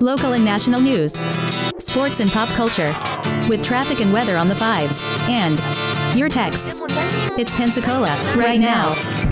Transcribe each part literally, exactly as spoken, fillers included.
local and national news, sports and pop culture, with traffic and weather on the fives, and your texts. It's Pensacola, right now.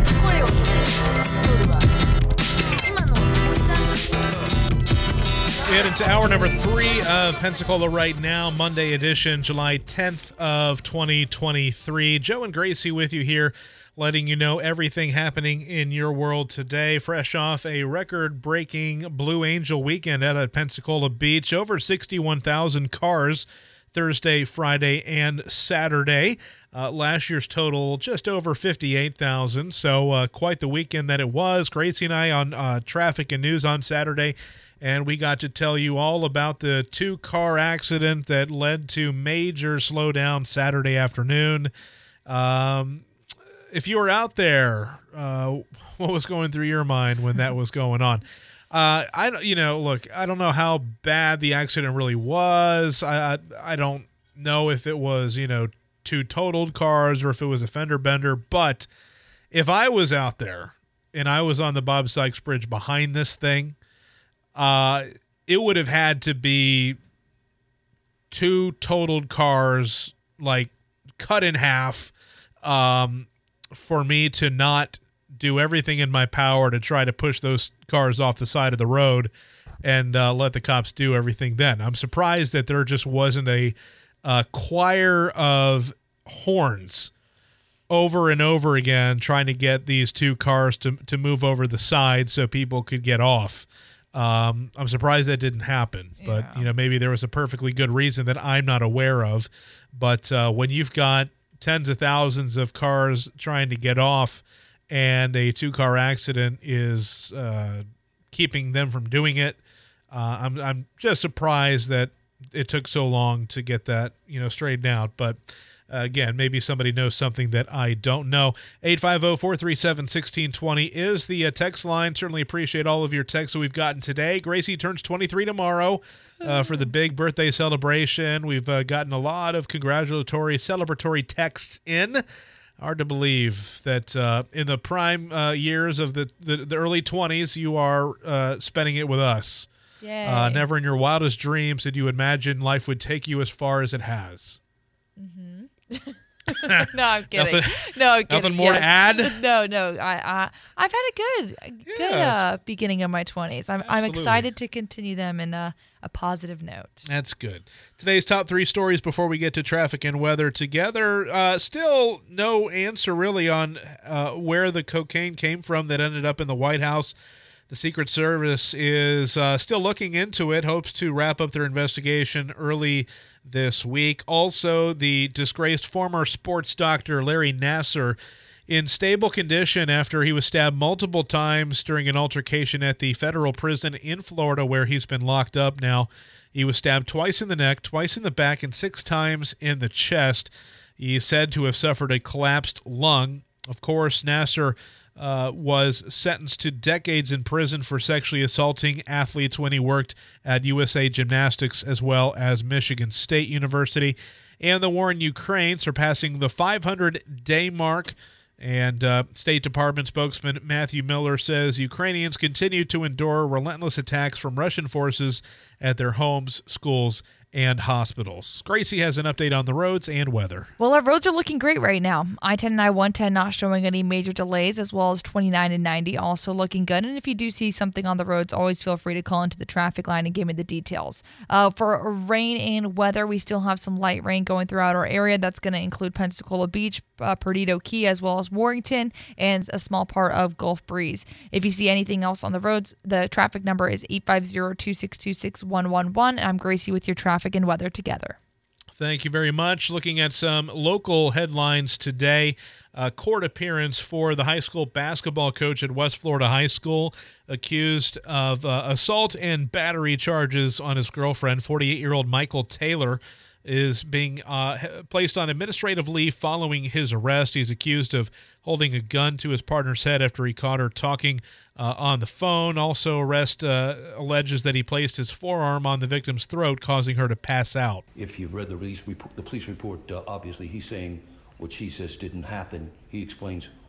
And into hour number three of Pensacola Right Now, Monday edition, July tenth of twenty twenty-three. Joe and Gracie with you here, letting you know everything happening in your world today. Fresh off a record-breaking Blue Angel weekend out at Pensacola Beach. Over sixty-one thousand cars Thursday, Friday, and Saturday. Uh, last year's total, just over fifty-eight thousand. So uh, quite the weekend that it was. Gracie and I on uh, traffic and news on Saturday, and we got to tell you all about the two-car accident that led to major slowdown Saturday afternoon. Um, if you were out there, uh, what was going through your mind when that was going on? Uh, I don't, you know, look, I don't know how bad the accident really was. I, I, I don't know if it was, you know, two totaled cars or if it was a fender bender. But if I was out there and I was on the Bob Sykes Bridge behind this thing, uh, it would have had to be two totaled cars, like cut in half, um, for me to not do everything in my power to try to push those cars off the side of the road and uh, let the cops do everything then. I'm surprised that there just wasn't a, a choir of horns over and over again trying to get these two cars to, to move over the side so people could get off. Um, I'm surprised that didn't happen, but Yeah. you know, maybe there was a perfectly good reason that I'm not aware of. But uh, when you've got tens of thousands of cars trying to get off, and a two-car accident is uh, keeping them from doing it, uh, I'm I'm just surprised that it took so long to get that, you know, straightened out. But uh, again, maybe somebody knows something that I don't know. eight five zero, four three seven, one six two zero is the uh, text line. Certainly appreciate all of your texts that we've gotten today. Gracie turns twenty-three tomorrow uh, for the big birthday celebration. We've uh, gotten a lot of congratulatory, celebratory texts in. Hard to believe that uh, in the prime uh, years of the, the, the early twenties, you are uh, spending it with us. Yay. Uh, never in your wildest dreams did you imagine life would take you as far as it has. Mm-hmm. No, I'm kidding. Nothing- no, I'm kidding. nothing more to Yes. add? No, no. I, I, I've had a good, a good Yes. uh, beginning of my twenties. I'm, I'm Absolutely. excited to continue them in a, a positive note. That's good. Today's top three stories before we get to traffic and weather together. Uh, still no answer really on uh, where the cocaine came from that ended up in the White House. The Secret Service is uh, still looking into it, hopes to wrap up their investigation early this week. Also, the disgraced former sports doctor Larry Nassar in stable condition after he was stabbed multiple times during an altercation at the federal prison in Florida where he's been locked up now. He was stabbed twice in the neck, twice in the back, and six times in the chest. He is said to have suffered a collapsed lung. Of course, Nassar uh, was sentenced to decades in prison for sexually assaulting athletes when he worked at U S A Gymnastics as well as Michigan State University. And the war in Ukraine surpassing the five hundred day mark. And uh, State Department spokesman Matthew Miller says Ukrainians continue to endure relentless attacks from Russian forces at their homes, schools, and hospitals. Gracie has an update on the roads and weather. Well, our roads are looking great right now. I ten and I one ten not showing any major delays, as well as twenty-nine and ninety also looking good. And if you do see something on the roads, always feel free to call into the traffic line and give me the details. Uh, for rain and weather, we still have some light rain going throughout our area. That's going to include Pensacola Beach, uh, Perdido Key, as well as Warrington, and a small part of Gulf Breeze. If you see anything else on the roads, the traffic number is eight five zero, two six two, six one one one. I'm Gracie with your traffic and weather together. Thank you very much. Looking at some local headlines today. A court appearance for the high school basketball coach at West Florida High School, accused of uh, assault and battery charges on his girlfriend. forty-eight-year-old Michael Taylor is being uh, placed on administrative leave following his arrest. He's accused of holding a gun to his partner's head after he caught her talking uh, on the phone. Also, arrest uh, alleges that he placed his forearm on the victim's throat, causing her to pass out. If you've read the police report, the police report, uh, obviously he's saying what she says didn't happen. He explains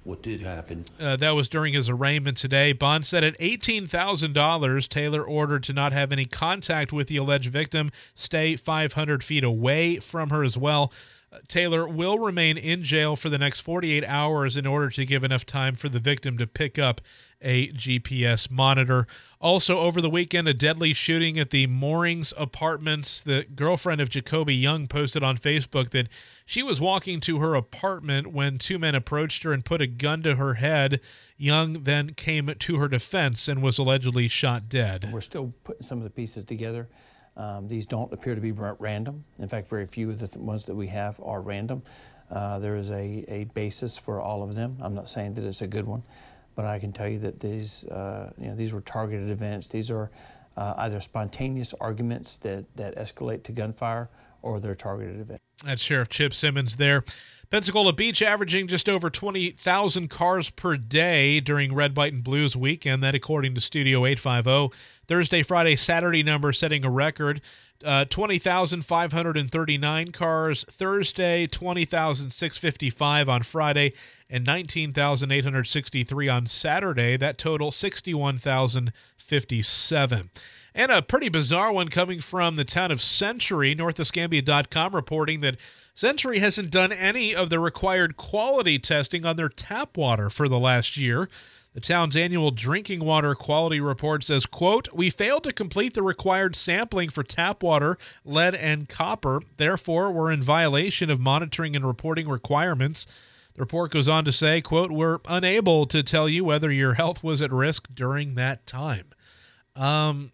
what did happen. Uh, that was during his arraignment today. Bond said at eighteen thousand dollars, Taylor ordered to not have any contact with the alleged victim, stay five hundred feet away from her as well. Uh, Taylor will remain in jail for the next forty-eight hours in order to give enough time for the victim to pick up a G P S monitor. Also, over the weekend, a deadly shooting at the Moorings Apartments. The girlfriend of Jacoby Young posted on Facebook that she was walking to her apartment when two men approached her and put a gun to her head. Young then came to her defense and was allegedly shot dead. We're still putting some of the pieces together. Um, these don't appear to be random. In fact, very few of the th- ones that we have are random. Uh, there is a, a basis for all of them. I'm not saying that it's a good one, but I can tell you that these, uh, you know, these were targeted events. These are uh, either spontaneous arguments that, that escalate to gunfire, or they're targeted events. That's Sheriff Chip Simmons there. Pensacola Beach averaging just over twenty thousand cars per day during Red, White, and Blues weekend. That according to Studio eight fifty. Thursday, Friday, Saturday number setting a record. Uh, twenty thousand five hundred thirty-nine cars Thursday, twenty thousand six hundred fifty-five on Friday, and nineteen thousand eight hundred sixty-three on Saturday. That total sixty-one thousand fifty-seven. And a pretty bizarre one coming from the town of Century. North Escambia dot com reporting that Century hasn't done any of the required quality testing on their tap water for the last year. The town's annual drinking water quality report says, quote, "We failed to complete the required sampling for tap water, lead, and copper. Therefore, we're in violation of monitoring and reporting requirements." The report goes on to say, quote, "We're unable to tell you whether your health was at risk during that time." Um,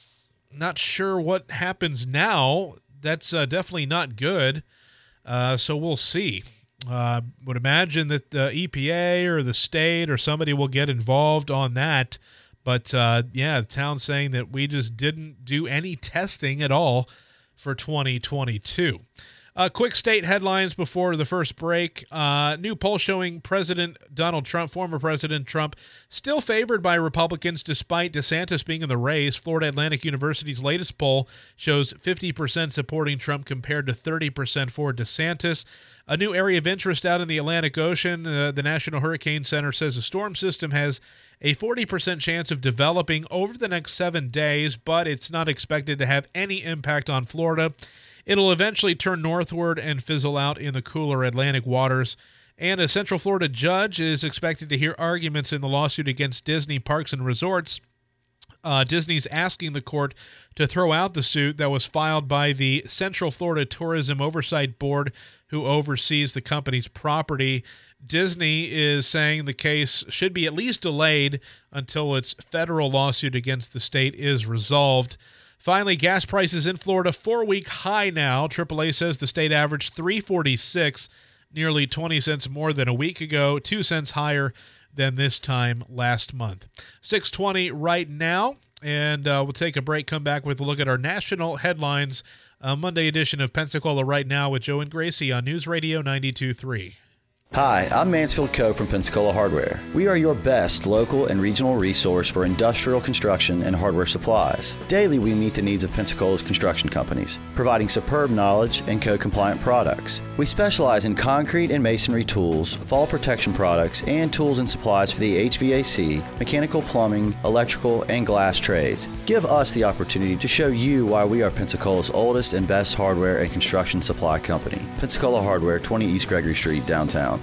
not sure what happens now. That's uh, definitely not good. Uh, so we'll see. Uh, would imagine that the E P A or the state or somebody will get involved on that. But, uh, yeah, the town's saying that we just didn't do any testing at all for twenty twenty-two. Uh, quick state headlines before the first break. Uh, new poll showing President Donald Trump, former President Trump, still favored by Republicans despite DeSantis being in the race. Florida Atlantic University's latest poll shows fifty percent supporting Trump compared to thirty percent for DeSantis. A new area of interest out in the Atlantic Ocean. Uh, the National Hurricane Center says a storm system has a forty percent chance of developing over the next seven days, but it's not expected to have any impact on Florida. It'll eventually turn northward and fizzle out in the cooler Atlantic waters. And a Central Florida judge is expected to hear arguments in the lawsuit against Disney Parks and Resorts. Uh, Disney's asking the court to throw out the suit that was filed by the Central Florida Tourism Oversight Board, who oversees the company's property. Disney is saying the case should be at least delayed until its federal lawsuit against the state is resolved. Finally, gas prices in Florida, four-week high now. triple A says the state averaged three forty-six, nearly twenty cents more than a week ago, two cents higher than this time last month. six twenty right now, and uh, we'll take a break, come back with a look at our national headlines. A Monday edition of Pensacola Right Now with Joe and Gracie on News Radio ninety-two point three. Hi, I'm Mansfield Coe from Pensacola Hardware. We are your best local and regional resource for industrial construction and hardware supplies. Daily, we meet the needs of Pensacola's construction companies, providing superb knowledge and code-compliant products. We specialize in concrete and masonry tools, fall protection products, and tools and supplies for the H V A C, mechanical, plumbing, electrical, and glass trades. Give us the opportunity to show you why we are Pensacola's oldest and best hardware and construction supply company. Pensacola Hardware, twenty East Gregory Street, downtown.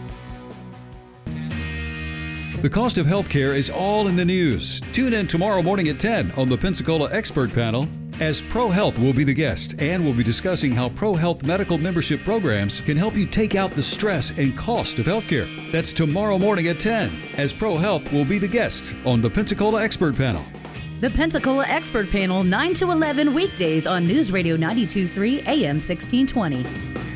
The cost of healthcare is all in the news. Tune in tomorrow morning at ten on the Pensacola Expert Panel, as ProHealth will be the guest, and we'll be discussing how ProHealth medical membership programs can help you take out the stress and cost of healthcare. That's tomorrow morning at ten, as ProHealth will be the guest on the Pensacola Expert Panel. The Pensacola Expert Panel, nine to eleven weekdays on News Radio ninety-two point three A M sixteen twenty.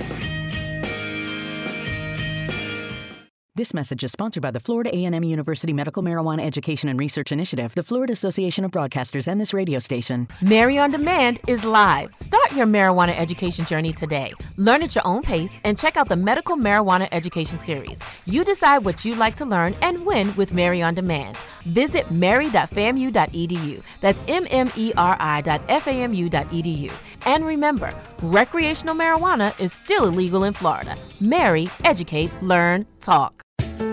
This message is sponsored by the Florida A and M University Medical Marijuana Education and Research Initiative, the Florida Association of Broadcasters, and this radio station. Mary on Demand is live. Start your marijuana education journey today. Learn at your own pace and check out the Medical Marijuana Education Series. You decide what you'd like to learn and when with Mary on Demand. Visit mary dot famu dot e d u. That's M M E R I dot F A M U dot E D U. And remember, recreational marijuana is still illegal in Florida. Mary, educate, learn, talk. Hey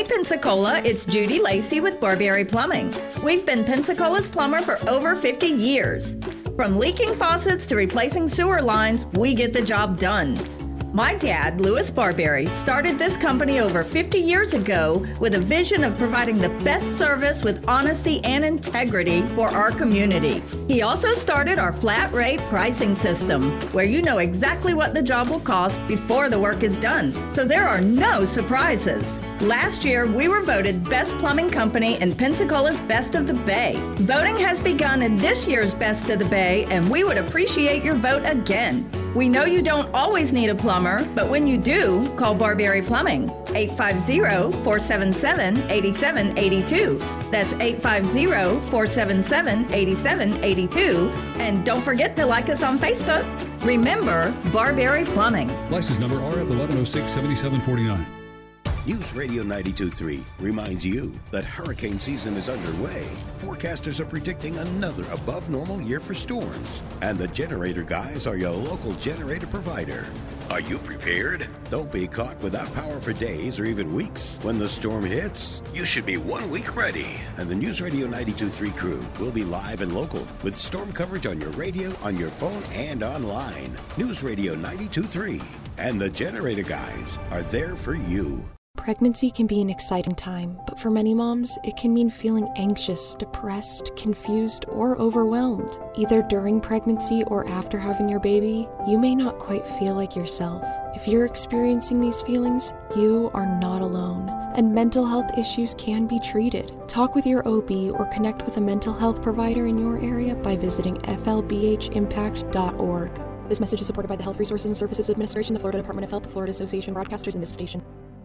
Hey Pensacola, it's Judy Lacey with Barberry Plumbing. We've been Pensacola's plumber for over fifty years. From leaking faucets to replacing sewer lines, we get the job done. My dad, Louis Barberry, started this company over fifty years ago with a vision of providing the best service with honesty and integrity for our community. He also started our flat rate pricing system, where you know exactly what the job will cost before the work is done, so there are no surprises. Last year, we were voted Best Plumbing Company in Pensacola's Best of the Bay. Voting has begun in this year's Best of the Bay, and we would appreciate your vote again. We know you don't always need a plumber, but when you do, call Barberry Plumbing, eight five zero, four seven seven, eight seven eight two. That's eight five zero, four seven seven, eight seven eight two. And don't forget to like us on Facebook. Remember, Barberry Plumbing. License number R F eleven oh six seventy-seven forty-nine. News Radio ninety-two point three reminds you that hurricane season is underway. Forecasters are predicting another above-normal year for storms, and the Generator Guys are your local generator provider. Are you prepared? Don't be caught without power for days or even weeks. When the storm hits, you should be one week ready. And the News Radio ninety-two point three crew will be live and local with storm coverage on your radio, on your phone, and online. News Radio ninety-two point three and the Generator Guys are there for you. Pregnancy can be an exciting time, but for many moms, it can mean feeling anxious, depressed, confused, or overwhelmed. Either during pregnancy or after having your baby, you may not quite feel like yourself. If you're experiencing these feelings, you are not alone, and mental health issues can be treated. Talk with your O B or connect with a mental health provider in your area by visiting f l b h impact dot org. This message is supported by the Health Resources and Services Administration, the Florida Department of Health, the Florida Association of Broadcasters, and this station.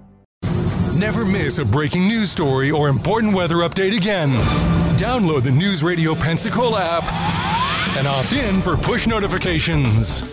Never miss a breaking news story or important weather update again. Download the News Radio Pensacola app and opt in for push notifications.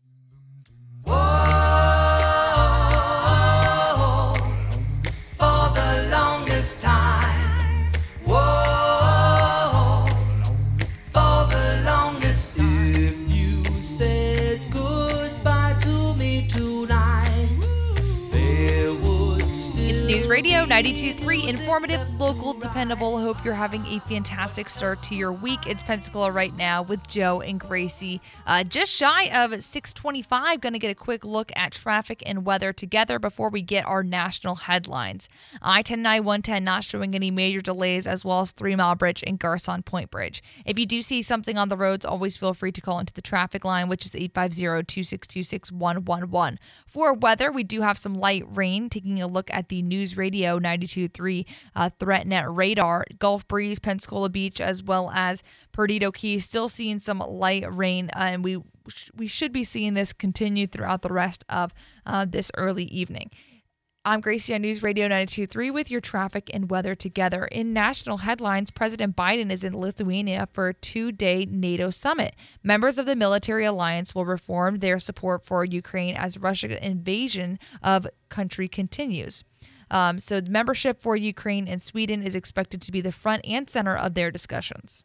Radio ninety-two point three, informative, local, dependable. Hope you're having a fantastic start to your week. It's Pensacola right now with Joe and Gracie. Uh, just shy of six twenty-five. Going to get a quick look at traffic and weather together before we get our national headlines. I ten and I one ten not showing any major delays, as well as Three Mile Bridge and Garcon Point Bridge. If you do see something on the roads, always feel free to call into the traffic line, which is eight five zero, two six two, six one one one. For weather, we do have some light rain. Taking a look at the News Radio ninety-two point three uh, ThreatNet radar. Gulf breeze, Pensacola Beach, as well as Perdido Key, still seeing some light rain, uh, and we we should be seeing this continue throughout the rest of uh, this early evening. I'm Gracie on News Radio ninety-two point three with your traffic and weather together. In national headlines, President Biden is in Lithuania for a two-day NATO summit. Members of the military alliance will reform their support for Ukraine as Russia's invasion of country continues. Um, so membership for Ukraine and Sweden is expected to be the front and center of their discussions.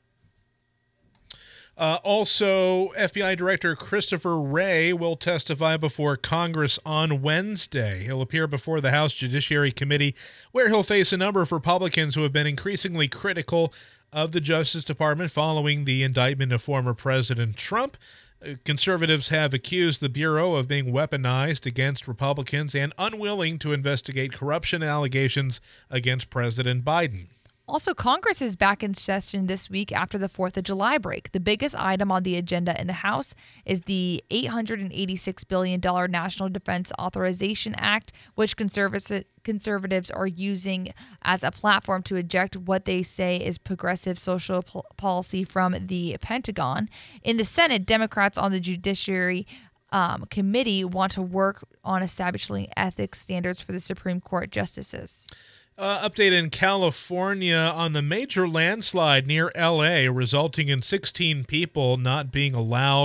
Uh, also, F B I Director Christopher Wray will testify before Congress on Wednesday. He'll appear before the House Judiciary Committee, where he'll face a number of Republicans who have been increasingly critical of the Justice Department following the indictment of former President Trump. Conservatives have accused the Bureau of being weaponized against Republicans and unwilling to investigate corruption allegations against President Biden. Also, Congress is back in session this week after the fourth of July break. The biggest item on the agenda in the House is the eight hundred eighty-six billion dollars National Defense Authorization Act, which conservatives conservatives are using as a platform to eject what they say is progressive social pol- policy from the Pentagon. In the Senate, Democrats on the Judiciary um, Committee want to work on establishing ethics standards for the Supreme Court justices. Uh, update in California on the major landslide near L A, resulting in sixteen people not being allowed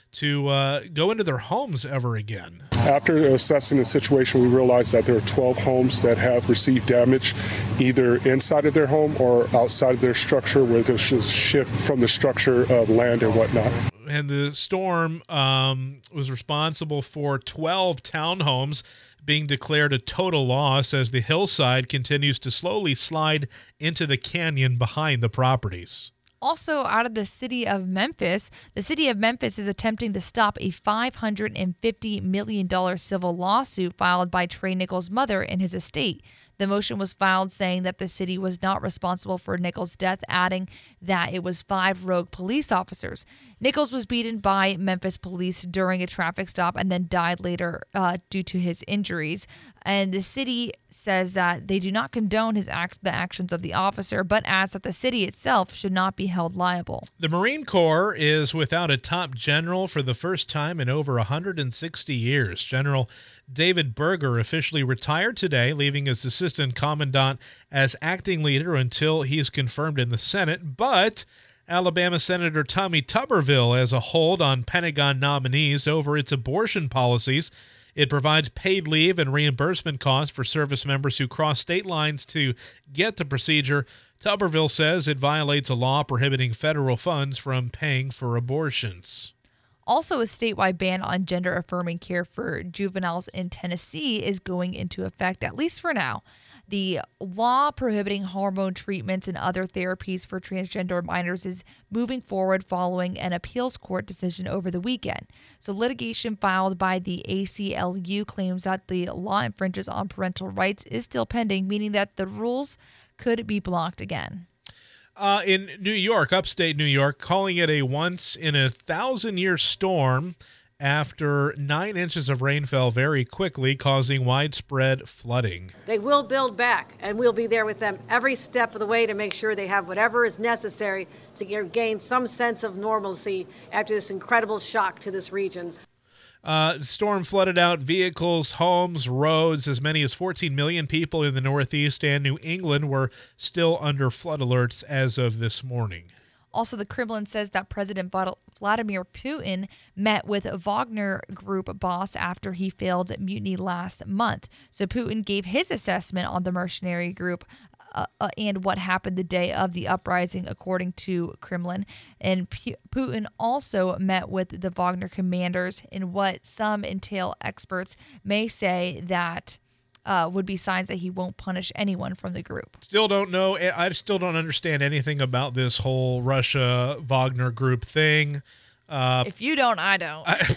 to uh, go into their homes ever again. After assessing the situation, we realized that there are twelve homes that have received damage either inside of their home or outside of their structure, where there's a shift from the structure of land and whatnot. And the storm um, was responsible for twelve townhomes being declared a total loss as the hillside continues to slowly slide into the canyon behind the properties. Also, out of the city of Memphis, the city of Memphis is attempting to stop a five hundred fifty million dollars civil lawsuit filed by Trey Nichols' mother and his estate. The motion was filed saying that the city was not responsible for Nichols' death, adding that it was five rogue police officers. Nichols was beaten by Memphis police during a traffic stop and then died later uh, due to his injuries. And the city says that they do not condone his act, the actions of the officer, but adds that the city itself should not be held liable. The Marine Corps is without a top general for the first time in over one hundred sixty years. General David Berger officially retired today, leaving his assistant commandant as acting leader until he's confirmed in the Senate. But Alabama Senator Tommy Tuberville has a hold on Pentagon nominees over its abortion policies. It provides paid leave and reimbursement costs for service members who cross state lines to get the procedure. Tuberville says it violates a law prohibiting federal funds from paying for abortions. Also, a statewide ban on gender-affirming care for juveniles in Tennessee is going into effect, at least for now. The law prohibiting hormone treatments and other therapies for transgender minors is moving forward following an appeals court decision over the weekend. So litigation filed by the A C L U claims that the law infringes on parental rights is still pending, meaning that the rules could be blocked again. Uh, in New York, upstate New York, calling it a once-in-a-thousand-year storm after nine inches of rain fell very quickly, causing widespread flooding. They will build back, and we'll be there with them every step of the way to make sure they have whatever is necessary to gain some sense of normalcy after this incredible shock to this region. Uh, the storm flooded out vehicles, homes, roads. As many as fourteen million people in the Northeast and New England were still under flood alerts as of this morning. Also, the Kremlin says that President Vladimir Putin met with a Wagner Group boss after he failed mutiny last month. So Putin gave his assessment on the mercenary group uh, uh, and what happened the day of the uprising, according to Kremlin. And P- Putin also met with the Wagner commanders in what some intel experts may say that Uh, would be signs that he won't punish anyone from the group. Still don't know. I still don't understand anything about this whole Russia Wagner Group thing. Uh, if you don't, I don't. I,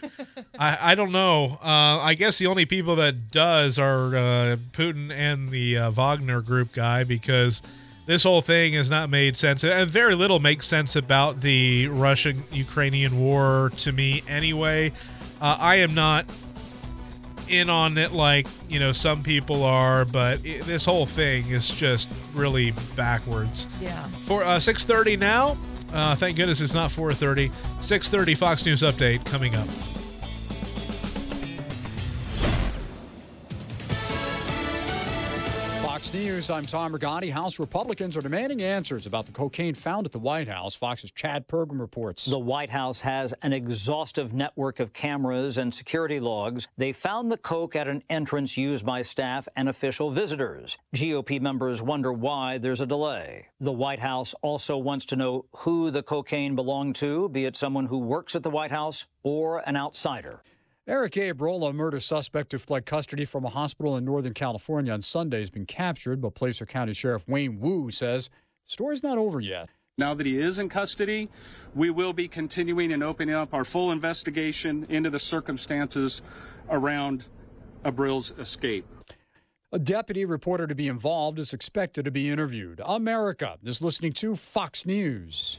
I, I don't know. Uh, I guess the only people that does are uh, Putin and the uh, Wagner Group guy, because this whole thing has not made sense. And very little makes sense about the Russian-Ukrainian war to me anyway. Uh, I am not in on it like, you know, some people are, but it, this whole thing is just really backwards. Yeah. For uh, six thirty now, uh, thank goodness it's not four thirty. six thirty Fox News Update coming up. Fox News, I'm Tom Rigotti. House Republicans are demanding answers about the cocaine found at the White House. Fox's Chad Pergram reports. The White House has an exhaustive network of cameras and security logs. They found the coke at an entrance used by staff and official visitors. G O P members wonder why there's a delay. The White House also wants to know who the cocaine belonged to, be it someone who works at the White House or an outsider. Eric Abrola, a murder suspect who fled custody from a hospital in Northern California on Sunday, has been captured, but Placer County Sheriff Wayne Wu says the story's not over yet. Now that he is in custody, we will be continuing and opening up our full investigation into the circumstances around Abril's escape. A deputy reporter to be involved is expected to be interviewed. America is listening to Fox News.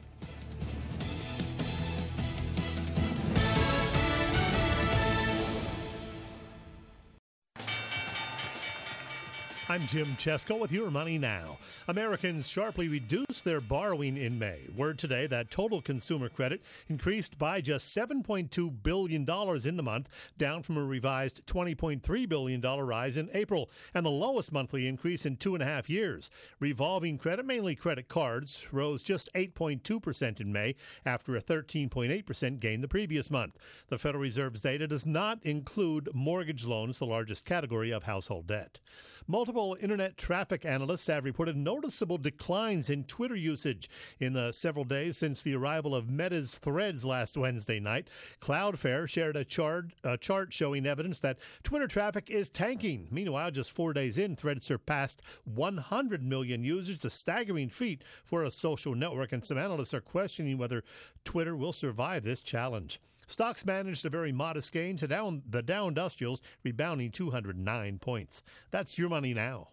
I'm Jim Chesko with Your Money Now. Americans sharply reduced their borrowing in May. Word today that total consumer credit increased by just seven point two billion dollars in the month, down from a revised twenty point three billion dollars rise in April, and the lowest monthly increase in two and a half years. Revolving credit, mainly credit cards, rose just eight point two percent in May after a thirteen point eight percent gain the previous month. The Federal Reserve's data does not include mortgage loans, the largest category of household debt. Multiple internet traffic analysts have reported noticeable declines in Twitter usage in the several days since the arrival of Meta's Threads last Wednesday night. Cloudflare shared a chart, a chart showing evidence that Twitter traffic is tanking. Meanwhile, just four days in, Threads surpassed one hundred million users, a staggering feat for a social network, and some analysts are questioning whether Twitter will survive this challenge. Stocks managed a very modest gain to down the Dow Industrials, rebounding two hundred nine points. That's Your Money Now.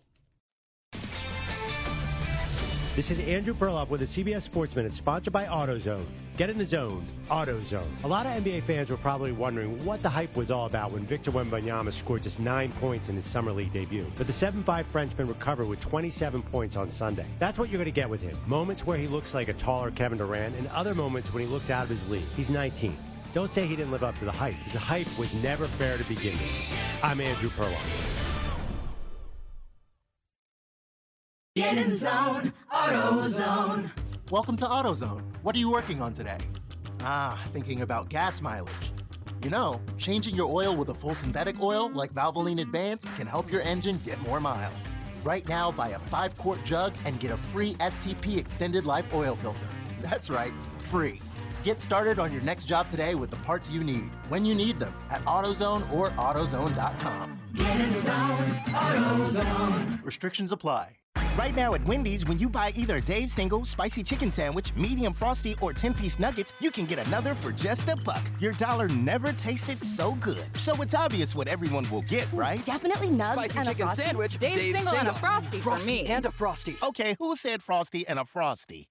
This is Andrew Perloff with the C B S Sports Minute, sponsored by AutoZone. Get in the zone, AutoZone. A lot of N B A fans were probably wondering what the hype was all about when Victor Wembanyama scored just nine points in his Summer League debut. But the seven five Frenchman recovered with twenty-seven points on Sunday. That's what you're going to get with him. Moments where he looks like a taller Kevin Durant, and other moments when he looks out of his league. He's nineteen. Don't say he didn't live up to the hype. The hype was never fair to begin with. I'm Andrew Perloff. Get in the zone, AutoZone. Welcome to AutoZone. What are you working on today? Ah, thinking about gas mileage. You know, changing your oil with a full synthetic oil like Valvoline Advanced can help your engine get more miles. Right now, buy a five-quart jug and get a free S T P Extended Life Oil Filter. That's right, free. Get started on your next job today with the parts you need, when you need them, at AutoZone or AutoZone dot com. Get in the zone, AutoZone. Restrictions apply. Right now at Wendy's, when you buy either a Dave's Single, Spicy Chicken Sandwich, Medium Frosty, or ten-piece nuggets, you can get another for just a buck. Your dollar never tasted so good. So it's obvious what everyone will get, right? Definitely nugs Spicy and Chicken a Frosty. Sandwich, Dave's, Dave's Single, and a Single. Frosty, Frosty for me. and a Frosty. Okay, who said Frosty and a Frosty?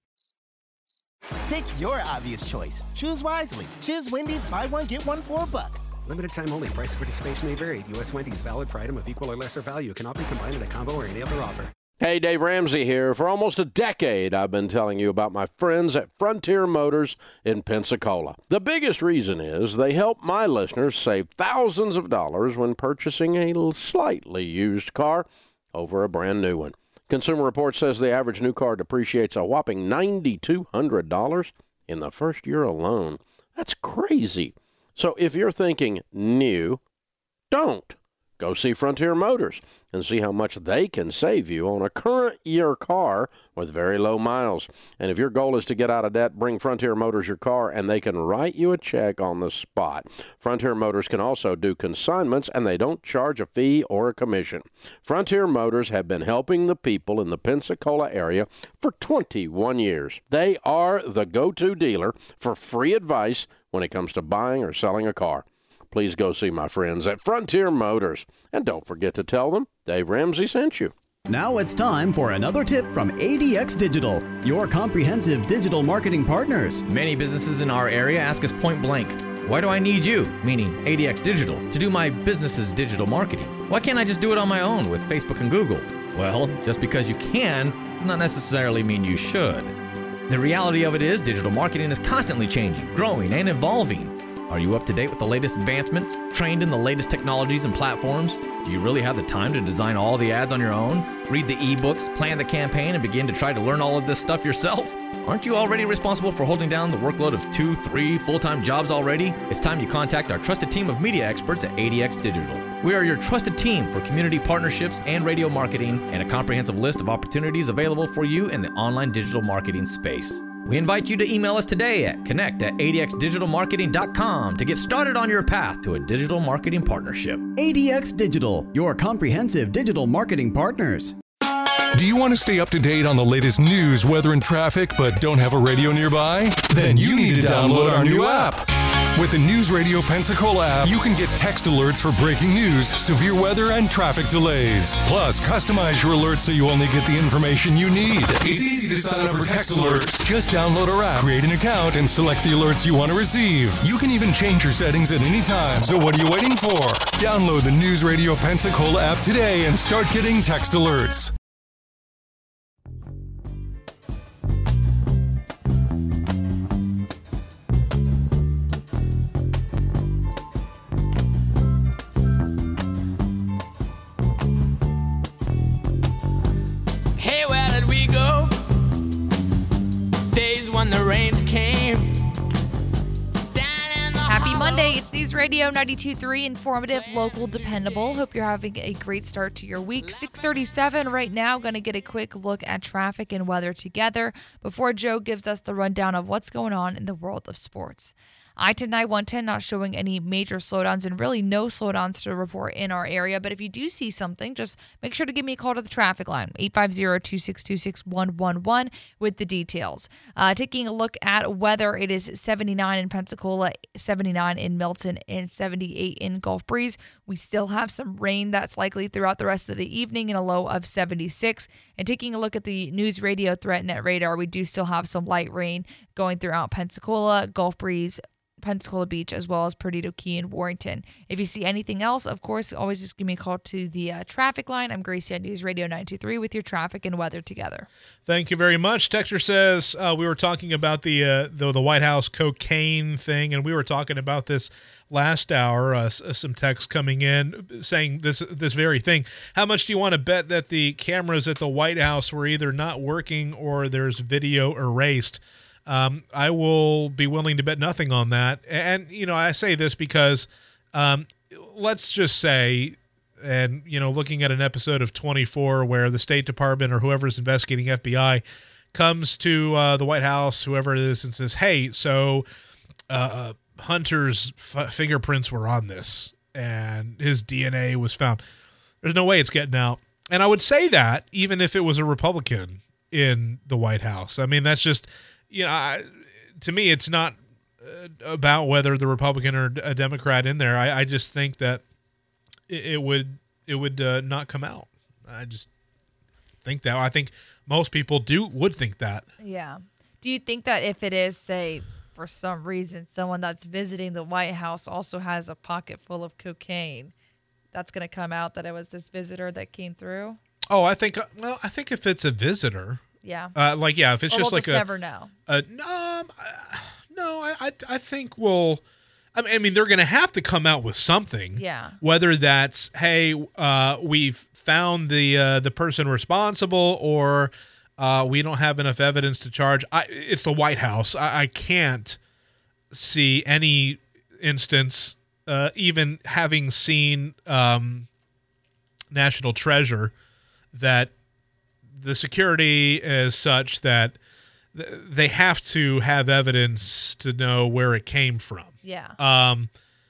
Pick your obvious choice. Choose wisely. Choose Wendy's, buy one, get one for a buck. Limited time only. Price of participation may vary. U S Wendy's, valid for item of equal or lesser value. Cannot be combined in a combo or any other offer. Hey, Dave Ramsey here. For almost a decade, I've been telling you about my friends at Frontier Motors in Pensacola. The biggest reason is they help my listeners save thousands of dollars when purchasing a slightly used car over a brand new one. Consumer Reports says the average new car depreciates a whopping nine thousand two hundred dollars in the first year alone. That's crazy. So if you're thinking new, don't. Go see Frontier Motors and see how much they can save you on a current year car with very low miles. And if your goal is to get out of debt, bring Frontier Motors your car and they can write you a check on the spot. Frontier Motors can also do consignments and they don't charge a fee or a commission. Frontier Motors have been helping the people in the Pensacola area for twenty-one years. They are the go-to dealer for free advice when it comes to buying or selling a car. Please go see my friends at Frontier Motors. And don't forget to tell them Dave Ramsey sent you. Now it's time for another tip from A D X Digital, your comprehensive digital marketing partners. Many businesses in our area ask us point blank, why do I need you, meaning A D X Digital, to do my business's digital marketing? Why can't I just do it on my own with Facebook and Google? Well, just because you can does not necessarily mean you should. The reality of it is digital marketing is constantly changing, growing, and evolving. Are you up to date with the latest advancements? Trained in the latest technologies and platforms? Do you really have the time to design all the ads on your own? Read the ebooks, plan the campaign, and begin to try to learn all of this stuff yourself? Aren't you already responsible for holding down the workload of two, three full-time jobs already? It's time you contact our trusted team of media experts at A D X Digital. We are your trusted team for community partnerships and radio marketing and a comprehensive list of opportunities available for you in the online digital marketing space. We invite you to email us today at connect at A D X digital marketing dot com to get started on your path to a digital marketing partnership. A D X Digital, your comprehensive digital marketing partners. Do you want to stay up to date on the latest news, weather, and traffic, but don't have a radio nearby? Then you need to download our new app. With the News Radio Pensacola app, you can get text alerts for breaking news, severe weather, and traffic delays. Plus, customize your alerts so you only get the information you need. It's easy to sign up for text alerts. Just download our app, create an account, and select the alerts you want to receive. You can even change your settings at any time. So what are you waiting for? Download the News Radio Pensacola app today and start getting text alerts. Hey, where did we go? Days when the rains came. Happy Monday. It's News Radio ninety-two point three, informative, local, dependable. Hope you're having a great start to your week. six thirty-seven right now. Going to get a quick look at traffic and weather together before Joe gives us the rundown of what's going on in the world of sports. I ten I one ten not showing any major slowdowns and really no slowdowns to report in our area. But if you do see something, just make sure to give me a call to the traffic line, eight five zero, two six two, six one one one with the details. Uh, taking a look at weather, it is seventy-nine in Pensacola, seventy-nine in Milton, and seventy-eight in Gulf Breeze. We still have some rain that's likely throughout the rest of the evening and a low of seventy-six. And taking a look at the News Radio Threat Net radar, we do still have some light rain going throughout Pensacola, Gulf Breeze, Pensacola Beach, as well as Perdido Key and Warrington. If you see anything else, of course, always just give me a call to the uh, traffic line. I'm Gracie at News Radio nine two three with your traffic and weather together. Thank you very much. Texter says uh, we were talking about the, uh, the the White House cocaine thing, and we were talking about this last hour. Uh, some texts coming in saying this this very thing. How much do you want to bet that the cameras at the White House were either not working or there's video erased? Um, I will be willing to bet nothing on that. And, you know, I say this because um, let's just say, and, you know, looking at an episode of twenty-four where the State Department or whoever's investigating F B I comes to uh, the White House, whoever it is, and says, hey, so uh, Hunter's f- fingerprints were on this and his D N A was found. There's no way it's getting out. And I would say that even if it was a Republican in the White House. I mean, that's just... You know, I, to me, it's not uh, about whether the Republican or a Democrat in there. I, I just think that it, it would it would uh, not come out. I just think that. I think most people do would think that. Yeah. Do you think that if it is, say, for some reason, someone that's visiting the White House also has a pocket full of cocaine, that's going to come out that it was this visitor that came through? Oh, I think. Well, I think if it's a visitor. Yeah. Uh, like, yeah, if it's or just we'll like just a. never know. A, no, um, no, I, I, I think we'll. I mean, I mean they're going to have to come out with something. Yeah. Whether that's, hey, uh, we've found the uh, the person responsible, or uh, we don't have enough evidence to charge. I, it's the White House. I, I can't see any instance, uh, even having seen um, National Treasure, that the security is such that th- they have to have evidence to know where it came from. Yeah. Um,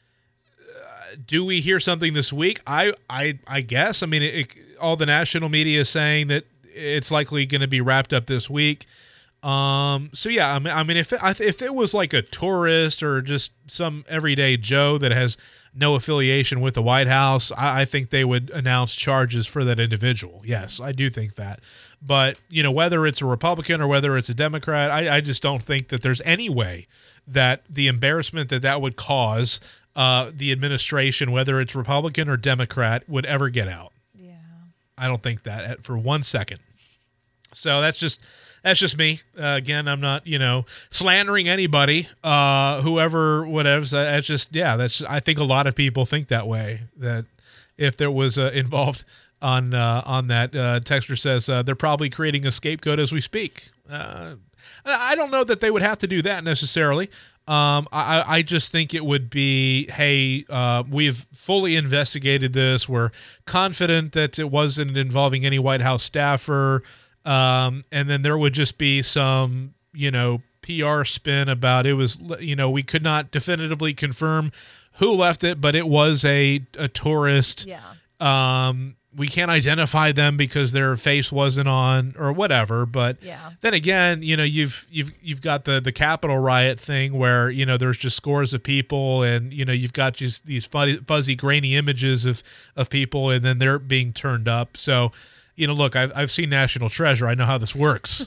uh, do we hear something this week? I, I, I guess. I mean, it, it, all the national media is saying that it's likely going to be wrapped up this week. Um, so yeah, I mean, I mean, if it, if it was like a tourist or just some everyday Joe that has no affiliation with the White House, I, I think they would announce charges for that individual. Yes, I do think that. But, you know, whether it's a Republican or whether it's a Democrat, I, I just don't think that there's any way that the embarrassment that that would cause uh, the administration, whether it's Republican or Democrat, would ever get out. Yeah. I don't think that for one second. So that's just... That's just me. Uh, again, I'm not, you know, slandering anybody, uh, whoever, whatever. So that's just, yeah, that's, I think a lot of people think that way, that if there was uh, involved on uh, on that. Uh, Texter says uh, they're probably creating a scapegoat as we speak. Uh, I don't know that they would have to do that necessarily. Um, I, I just think it would be, hey, uh, we've fully investigated this. We're confident that it wasn't involving any White House staffer. Um, and then there would just be some, you know, P R spin about it was, you know, we could not definitively confirm who left it, but it was a, a tourist. Yeah. Um, we can't identify them because their face wasn't on or whatever. But yeah. then again, you know, you've you've you've got the the Capitol riot thing where, you know, there's just scores of people, and you know, you've got just these fuzzy, fuzzy grainy images of of people, and then they're being turned up. So, you know, look, I've I've seen National Treasure. I know how this works.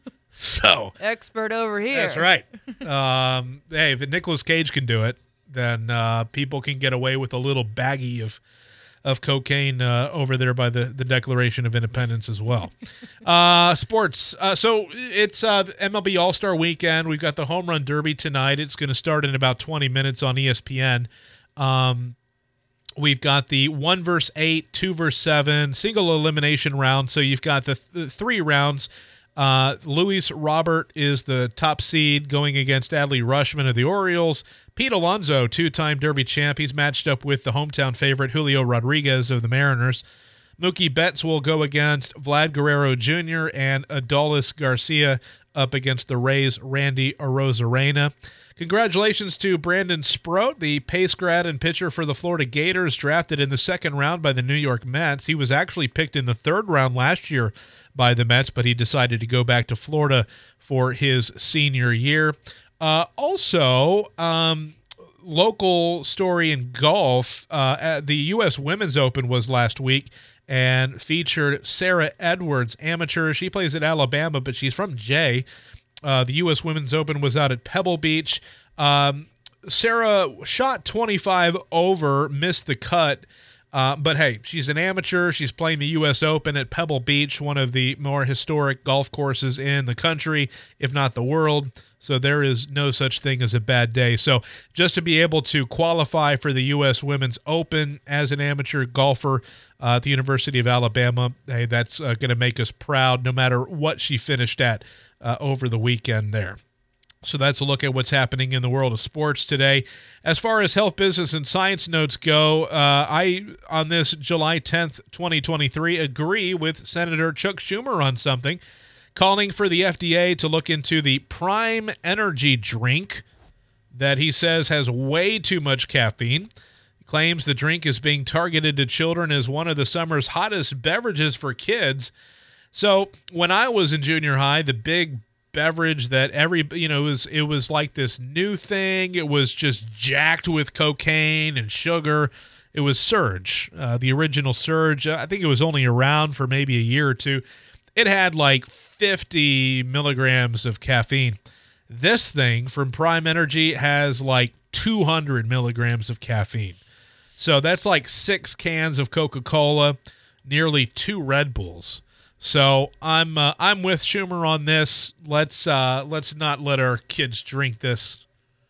So expert over here. That's right. Um, hey, if Nicolas Cage can do it, then uh, people can get away with a little baggie of of cocaine uh, over there by the, the Declaration of Independence as well. Uh, sports. Uh, so it's uh, M L B All-Star Weekend. We've got the Home Run Derby tonight. It's going to start in about twenty minutes on E S P N. Um, we've got the one versus eight, two versus seven, single elimination round. So you've got the, th- the three rounds. Uh, Luis Robert is the top seed going against Adley Rutschman of the Orioles. Pete Alonso, two-time Derby champ, he's matched up with the hometown favorite Julio Rodriguez of the Mariners. Mookie Betts will go against Vlad Guerrero Junior and Adolis Garcia up against the Rays' Randy Arozarena. Congratulations to Brandon Sproat, the pace grad and pitcher for the Florida Gators, drafted in the second round by the New York Mets. He was actually picked in the third round last year by the Mets, but he decided to go back to Florida for his senior year. Uh, also, um, local story in golf, uh, at the U S Women's Open was last week and featured Sarah Edwards, amateur. She plays at Alabama, but she's from Jay. Uh, the U S Women's Open was out at Pebble Beach. Um, Sarah shot twenty-five over, missed the cut. Uh, but hey, she's an amateur. She's playing the U S Open at Pebble Beach, one of the more historic golf courses in the country, if not the world. So there is no such thing as a bad day. So just to be able to qualify for the U S Women's Open as an amateur golfer uh, at the University of Alabama, hey, that's uh, going to make us proud no matter what she finished at uh, over the weekend there. So that's a look at what's happening in the world of sports today. As far as health, business, and science notes go, uh, I, on this July tenth, twenty twenty-three, agree with Senator Chuck Schumer on something, calling for the F D A to look into the Prime Energy drink that he says has way too much caffeine. He claims the drink is being targeted to children as one of the summer's hottest beverages for kids. So when I was in junior high, the big beverage that every, you know, it was, it was like this new thing. It was just jacked with cocaine and sugar. It was Surge, uh, the original Surge. I think it was only around for maybe a year or two. It had like fifty milligrams of caffeine. This thing from Prime Energy has like two hundred milligrams of caffeine. So that's like six cans of Coca-Cola, nearly two Red Bulls. So I'm uh, I'm with Schumer on this. Let's uh, let's not let our kids drink this.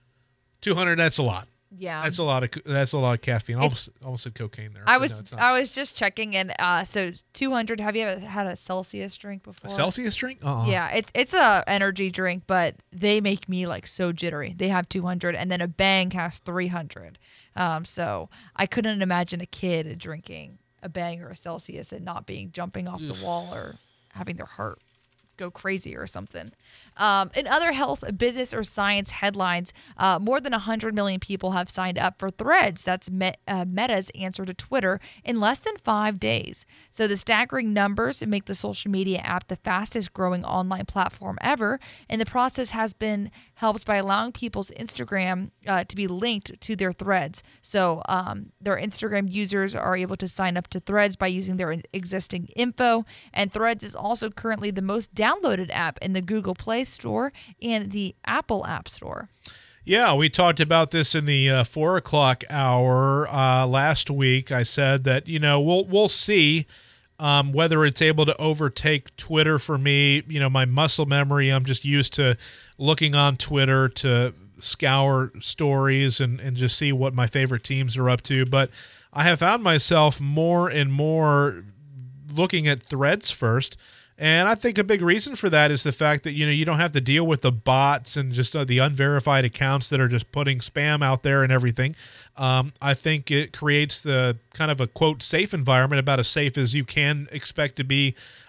two hundred, that's a lot. Yeah, that's a lot of that's a lot of caffeine. Almost almost said cocaine there. I was no, it's not. I was just checking, and uh, so two hundred. Have you ever had a Celsius drink before? A Celsius drink? Uh-uh. Yeah, it's it's a energy drink, but they make me like so jittery. They have two hundred, and then a Bang has three hundred. Um, so I couldn't imagine a kid drinking a Bang or a Celsius and not being jumping off the wall or having their heart go crazy or something. Um, in other health, business, or science headlines, uh, more than one hundred million people have signed up for Threads. That's Met, uh, Meta's answer to Twitter in less than five days. So the staggering numbers make the social media app the fastest growing online platform ever. And the process has been helped by allowing people's Instagram uh, to be linked to their Threads. So um, their Instagram users are able to sign up to Threads by using their existing info. And Threads is also currently the most downloaded app in the Google Play Store and the Apple App Store. Yeah, we talked about this in the uh, four o'clock hour uh, last week. I said that, you know, we'll we'll see um, whether it's able to overtake Twitter for me. You know, my muscle memory, I'm just used to looking on Twitter to scour stories and, and just see what my favorite teams are up to. But I have found myself more and more looking at Threads first. And I think a big reason for that is the fact that, you know, you don't have to deal with the bots and just uh, the unverified accounts that are just putting spam out there and everything. Um, I think it creates the kind of a, quote, safe environment, about as safe as you can expect to be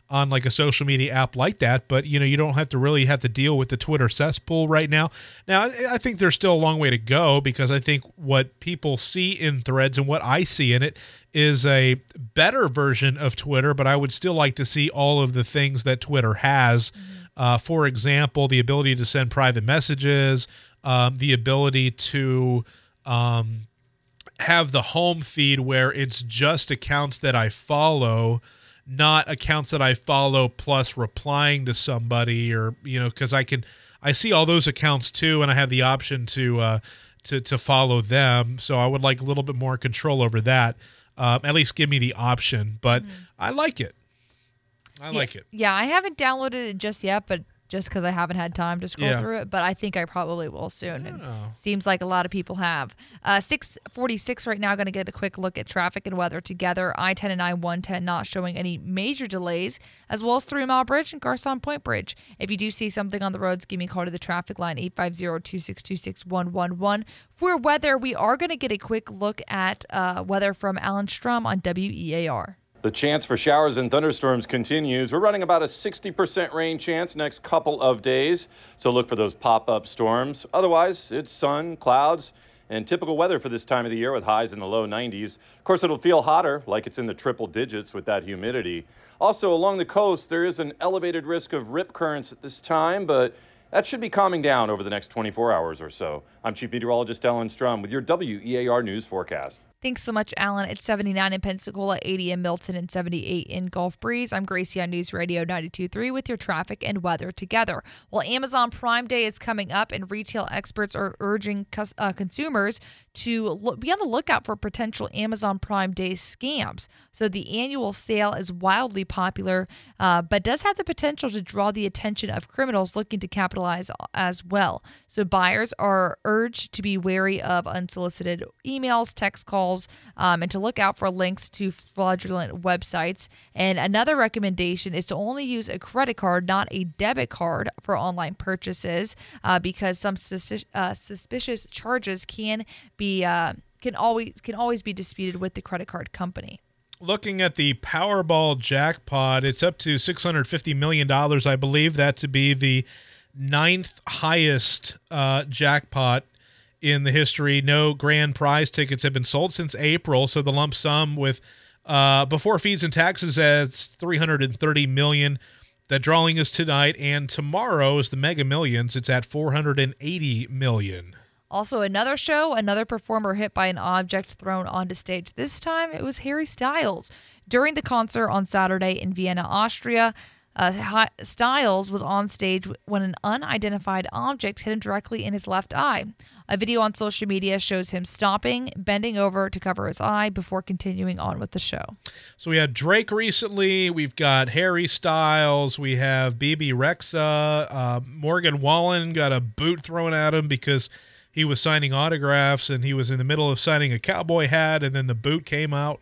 on like a social media app like that. But, you know, you don't have to really have to deal with the Twitter cesspool right now. Now, I think there's still a long way to go, because I think what people see in Threads and what I see in it is a better version of Twitter, but I would still like to see all of the things that Twitter has. Mm-hmm. Uh, for example, the ability to send private messages, um, the ability to um, have the home feed where it's just accounts that I follow, not accounts that I follow plus replying to somebody, or, you know, because I can, I see all those accounts too, and I have the option to, uh, to, to follow them. So I would like a little bit more control over that. Um, at least give me the option, but mm-hmm. I like it. I yeah, like it. Yeah, I haven't downloaded it just yet, but just because I haven't had time to scroll yeah. through it, but I think I probably will soon. And oh. seems like a lot of people have. Uh, six forty-six right now, going to get a quick look at traffic and weather together. I ten and I one ten not showing any major delays, as well as Three Mile Bridge and Garcon Point Bridge. If you do see something on the roads, give me a call to the traffic line, eight five zero, two six two, six one one one. For weather, we are going to get a quick look at uh, weather from Alan Strum on W E A R. The chance for showers and thunderstorms continues. We're running about a sixty percent rain chance next couple of days, so look for those pop-up storms. Otherwise, it's sun, clouds, and typical weather for this time of the year with highs in the low nineties. Of course, it'll feel hotter, like it's in the triple digits with that humidity. Also, along the coast, there is an elevated risk of rip currents at this time, but that should be calming down over the next twenty-four hours or so. I'm Chief Meteorologist Alan Strum with your W E A R News forecast. Thanks so much, Alan. It's seventy-nine in Pensacola, eighty in Milton, and seventy-eight in Gulf Breeze. I'm Gracie on News Radio ninety-two point three with your traffic and weather together. Well, Amazon Prime Day is coming up, and retail experts are urging cus- uh, consumers to look, be on the lookout for potential Amazon Prime Day scams. So the annual sale is wildly popular, uh, but does have the potential to draw the attention of criminals looking to capitalize as well. So buyers are urged to be wary of unsolicited emails, text calls, Um, and to look out for links to fraudulent websites. And another recommendation is to only use a credit card, not a debit card, for online purchases, uh, because some suspicious, uh, suspicious charges can be uh, can always can always be disputed with the credit card company. Looking at the Powerball jackpot, it's up to six hundred fifty million dollars. I believe that to be the ninth highest uh, jackpot in the history. No grand prize tickets have been sold since April, so the lump sum with uh, before fees and taxes as three hundred thirty million dollars. The drawing is tonight, and tomorrow is the Mega Millions. It's at four hundred eighty million dollars. Also, another show, another performer hit by an object thrown onto stage. This time, it was Harry Styles. During the concert on Saturday in Vienna, Austria, Uh, Styles was on stage when an unidentified object hit him directly in his left eye. A video on social media shows him stopping, bending over to cover his eye before continuing on with the show. So we had Drake recently. We've got Harry Styles. We have B B Rexha. Uh, Morgan Wallen got a boot thrown at him because he was signing autographs and he was in the middle of signing a cowboy hat, and then the boot came out.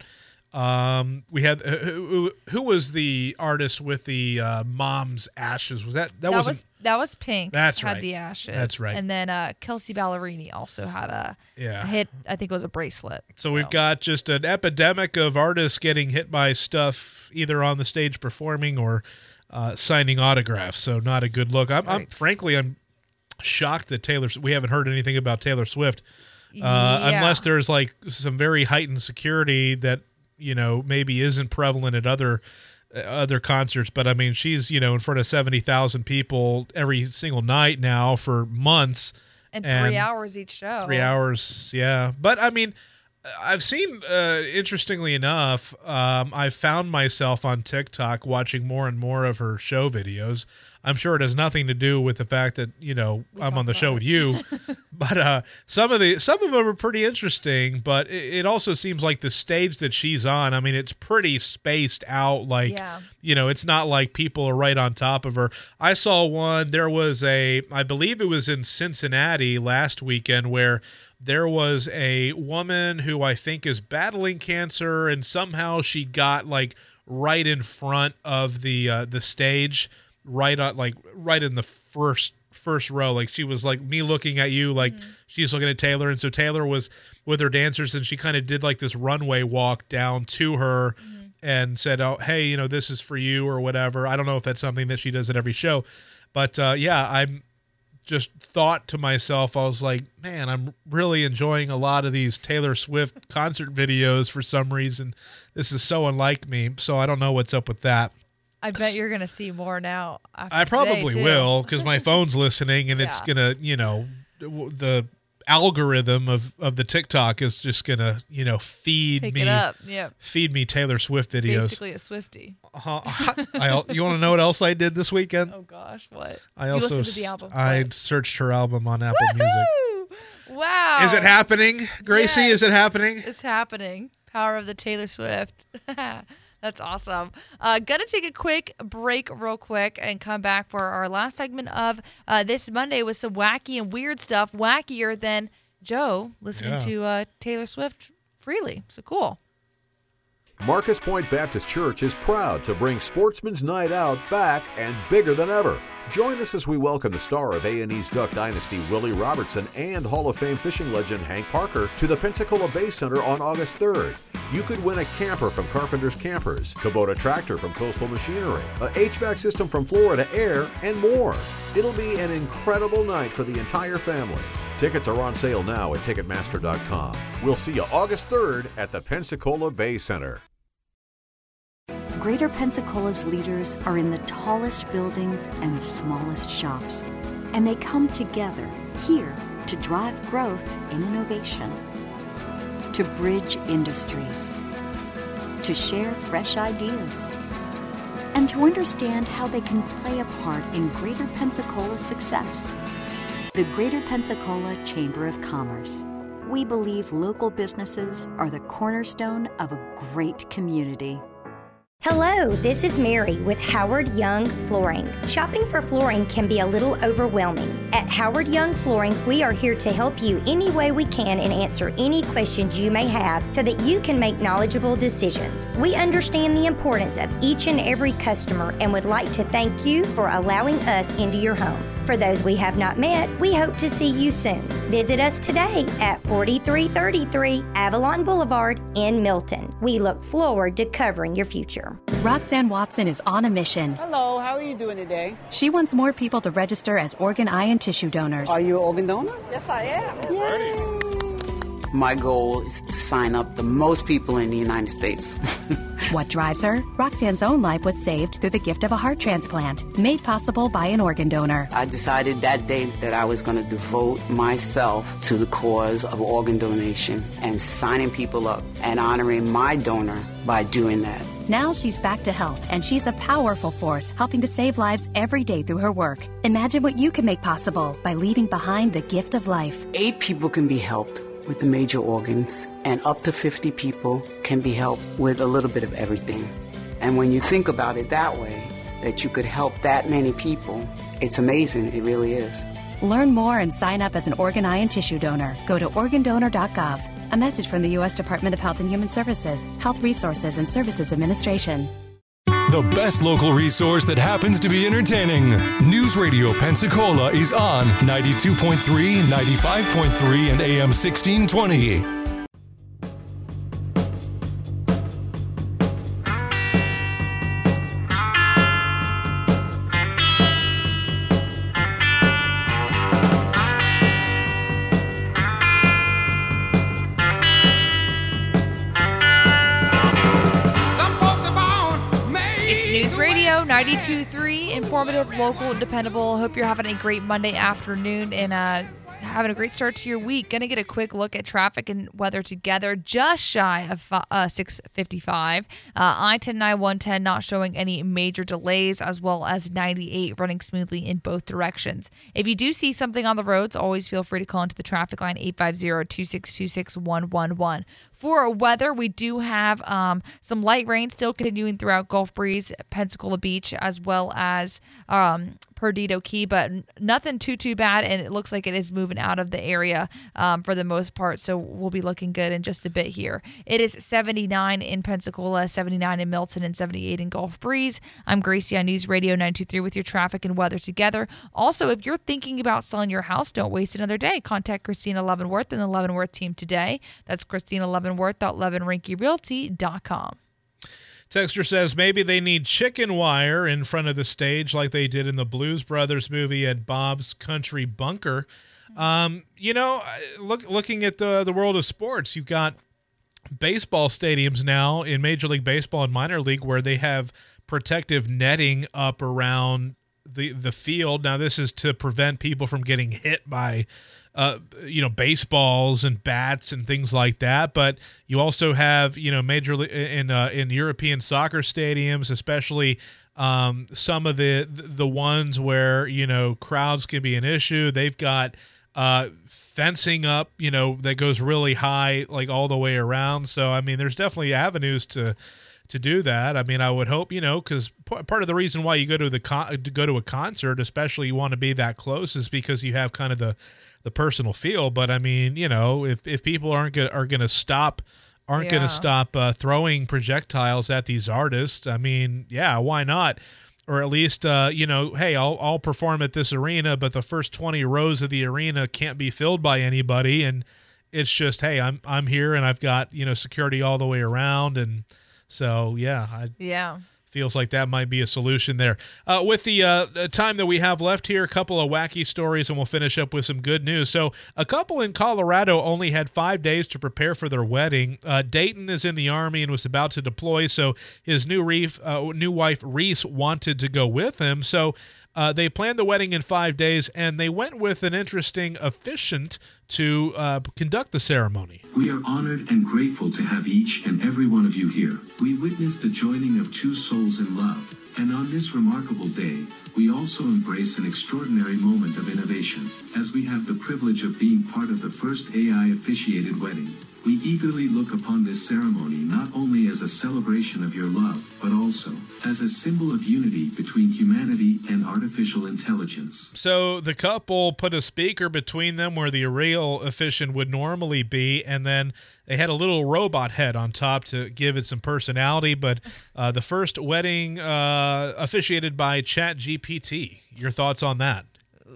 Um, we had uh, who, who was the artist with the uh, mom's ashes? Was that that, that wasn't, was that was Pink? That's had right. the ashes. That's right. And then uh, Kelsey Ballerini also had a, yeah. a hit. I think it was a bracelet. So, so we've got just an epidemic of artists getting hit by stuff either on the stage performing or uh, signing autographs. So not a good look. I'm, right. I'm frankly I'm shocked that Taylor. We haven't heard anything about Taylor Swift, uh, yeah. unless there's like some very heightened security that, you know, maybe isn't prevalent at other uh, other concerts. But I mean, she's, you know, in front of seventy thousand people every single night now for months. And, and three hours each show. Three hours, yeah. But I mean, I've seen, uh, interestingly enough, um, I've found myself on TikTok watching more and more of her show videos. I'm sure it has nothing to do with the fact that, you know, we I'm on the show it. with you, but uh, some of the some of them are pretty interesting. But it, it also seems like the stage that she's on, I mean, it's pretty spaced out. Like, yeah. you know, it's not like people are right on top of her. I saw one. There was a, I believe it was in Cincinnati last weekend, where there was a woman who I think is battling cancer, and somehow she got like right in front of the uh, the stage. Right on, like right in the first first row, like she was like me looking at you, like mm-hmm. she's looking at Taylor, and so Taylor was with her dancers, and she kind of did like this runway walk down to her, mm-hmm. and said, oh, hey, you know, this is for you or whatever. I don't know if that's something that she does at every show. But, uh, yeah, I'm just thought to myself, I was like, man, I'm really enjoying a lot of these Taylor Swift concert videos for some reason. This is so unlike me. So I don't know what's up with that. I bet you're going to see more now. After I probably today, will, because my phone's listening, and yeah. it's going to, you know, the algorithm of, of the TikTok is just going to, you know, feed Pick me it up. Yep. feed me Taylor Swift videos. Basically a Swiftie. Uh, I, you want to know what else I did this weekend? Oh, gosh, what? I you also listened to the album. I what? searched her album on Apple Woo-hoo! Music. Wow. Is it happening, Gracie? Yes, is it happening? It's happening. Power of the Taylor Swift. That's awesome. Uh, gonna take a quick break real quick and come back for our last segment of uh, this Monday with some wacky and weird stuff, wackier than Joe listening Yeah. to uh, Taylor Swift freely. So cool. Marcus Point Baptist Church is proud to bring Sportsman's Night Out back and bigger than ever. Join us as we welcome the star of A and E's Duck Dynasty, Willie Robertson, and Hall of Fame fishing legend Hank Parker to the Pensacola Bay Center on August third. You could win a camper from Carpenter's Campers, Kubota tractor from Coastal Machinery, a H V A C system from Florida Air, and more. It'll be an incredible night for the entire family. Tickets are on sale now at Ticketmaster dot com. We'll see you August third at the Pensacola Bay Center. Greater Pensacola's leaders are in the tallest buildings and smallest shops, and they come together here to drive growth and innovation, to bridge industries, to share fresh ideas, and to understand how they can play a part in Greater Pensacola's success. The Greater Pensacola Chamber of Commerce. We believe local businesses are the cornerstone of a great community. Hello, this is Mary with Howard Young Flooring. Shopping for flooring can be a little overwhelming. At Howard Young Flooring, we are here to help you any way we can and answer any questions you may have so that you can make knowledgeable decisions. We understand the importance of each and every customer and would like to thank you for allowing us into your homes. For those we have not met, we hope to see you soon. Visit us today at forty-three thirty-three Avalon Boulevard in Milton. We look forward to covering your future. Roxanne Watson is on a mission. Hello, how are you doing today? She wants more people to register as organ, eye, and tissue donors. Are you an organ donor? Yes, I am. Yay. My goal is to sign up the most people in the United States. What drives her? Roxanne's own life was saved through the gift of a heart transplant, made possible by an organ donor. I decided that day that I was going to devote myself to the cause of organ donation and signing people up and honoring my donor by doing that. Now she's back to health, and she's a powerful force helping to save lives every day through her work. Imagine what you can make possible by leaving behind the gift of life. Eight people can be helped with the major organs, and up to fifty people can be helped with a little bit of everything. And when you think about it that way, that you could help that many people, it's amazing. It really is. Learn more and sign up as an organ, eye, and tissue donor. Go to organ donor dot gov. A message from the U S Department of Health and Human Services, Health Resources and Services Administration. The best local resource that happens to be entertaining. News Radio Pensacola is on ninety-two point three, ninety-five point three, and A M sixteen twenty. ninety-two point three, informative, local, dependable. Hope you're having a great Monday afternoon and uh, having a great start to your week. Going to get a quick look at traffic and weather together, just shy of uh, six fifty-five. Uh, I ten and I one ten not showing any major delays, as well as ninety-eight running smoothly in both directions. If you do see something on the roads, always feel free to call into the traffic line eight five zero, two six two, six one one one. For weather, we do have um, some light rain still continuing throughout Gulf Breeze, Pensacola Beach, as well as um, Perdido Key, but nothing too, too bad, and it looks like it is moving out of the area um, for the most part, so we'll be looking good in just a bit here. It is seventy-nine in Pensacola, seventy-nine in Milton, and seventy-eight in Gulf Breeze. I'm Gracie on News Radio ninety-two point three with your traffic and weather together. Also, if you're thinking about selling your house, don't waste another day. Contact Christina Leavenworth and the Leavenworth team today. That's Christina Leavenworth dot leavenrinky realty dot com. Texter says maybe they need chicken wire in front of the stage like they did in the Blues Brothers movie at Bob's Country Bunker. Um, you know, look, looking at the, the world of sports, you've got baseball stadiums now in Major League Baseball and minor league where they have protective netting up around the, the field. Now, this is to prevent people from getting hit by Uh, you know, baseballs and bats and things like that. But you also have, you know, major in uh, in European soccer stadiums, especially um, some of the the ones where, you know, crowds can be an issue. They've got uh, fencing up, you know, that goes really high, like all the way around. So, I mean, there's definitely avenues to to do that. I mean, I would hope, you know, because p- part of the reason why you go to the con- to go to a concert, especially you want to be that close, is because you have kind of the the personal feel. But I mean, you know, if, if people aren't gonna, are going to stop, aren't Yeah. going to stop uh, throwing projectiles at these artists, I mean, yeah, why not? Or at least, uh, you know, hey, I'll, I'll perform at this arena, but the first twenty rows of the arena can't be filled by anybody. And it's just, hey, I'm, I'm here and I've got, you know, security all the way around. And so, yeah, I, Yeah. feels like that might be a solution there. Uh, with the uh, time that we have left here, a couple of wacky stories, and we'll finish up with some good news. So a couple in Colorado only had five days to prepare for their wedding. Uh, Dayton is in the Army and was about to deploy, so his new, Reef, uh, new wife, Reese, wanted to go with him. So uh, they planned the wedding in five days, and they went with an interesting officiant to uh, conduct the ceremony. We are honored and grateful to have each and every one of you here. We witnessed the joining of two souls in love, and on this remarkable day, we also embrace an extraordinary moment of innovation, as we have the privilege of being part of the first A I-officiated wedding. We eagerly look upon this ceremony not only as a celebration of your love, but also as a symbol of unity between humanity and artificial intelligence. So the couple put a speaker between them where the real officiant would normally be, and then they had a little robot head on top to give it some personality. But uh, the first wedding uh, officiated by Chat G P T. Your thoughts on that?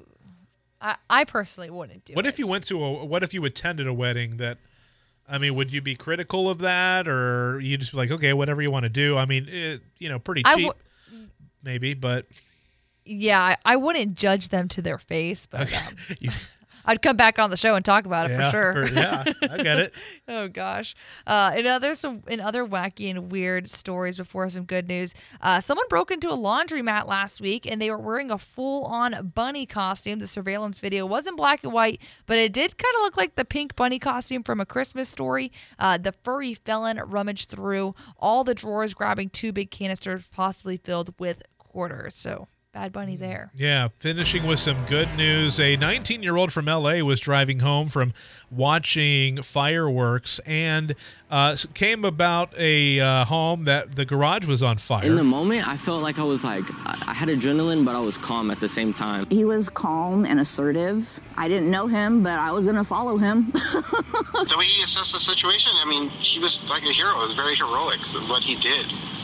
I, I personally wouldn't do What it. if you went to a? What if you attended a wedding that? I mean, would you be critical of that, or you just be like, okay, whatever you want to do? I mean, it, you know, pretty I cheap, w- maybe, but Yeah, I, I wouldn't judge them to their face, but um, you, I'd come back on the show and talk about it Yeah, for sure. for- yeah, I get it. Oh gosh. Uh, in other some in other wacky and weird stories, before some good news, uh, someone broke into a laundromat last week and they were wearing a full-on bunny costume. The surveillance video was in black and white, but it did kind of look like the pink bunny costume from A Christmas Story. Uh, the furry felon rummaged through all the drawers, grabbing two big canisters, possibly filled with quarters. So. Bad Bunny there. Yeah, finishing with some good news. A nineteen-year-old from L A was driving home from watching fireworks and uh, came about a uh, home that the garage was on fire. In the moment, I felt like I was like, I I had adrenaline, but I was calm at the same time. He was calm and assertive. I didn't know him, but I was going to follow him. The way he assessed the situation, I mean, he was like a hero. It was very heroic, what he did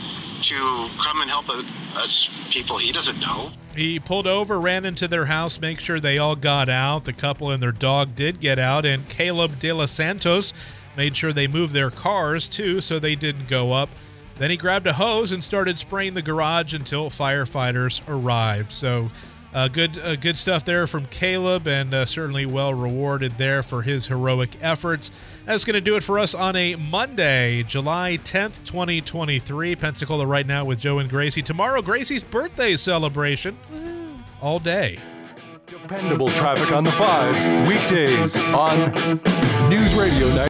to come and help us people he doesn't know. He pulled over, ran into their house, make sure they all got out. The couple and their dog did get out, and Caleb De Los Santos made sure they moved their cars too so they didn't go up. Then he grabbed a hose and started spraying the garage until firefighters arrived. So uh, good uh, good stuff there from Caleb, and uh, certainly well rewarded there for his heroic efforts. That's going to do it for us on a Monday, July tenth, twenty twenty-three. Pensacola Right Now with Joe and Gracie. Tomorrow, Gracie's birthday celebration. Woo-hoo. All day. Dependable traffic on the fives, weekdays on News Radio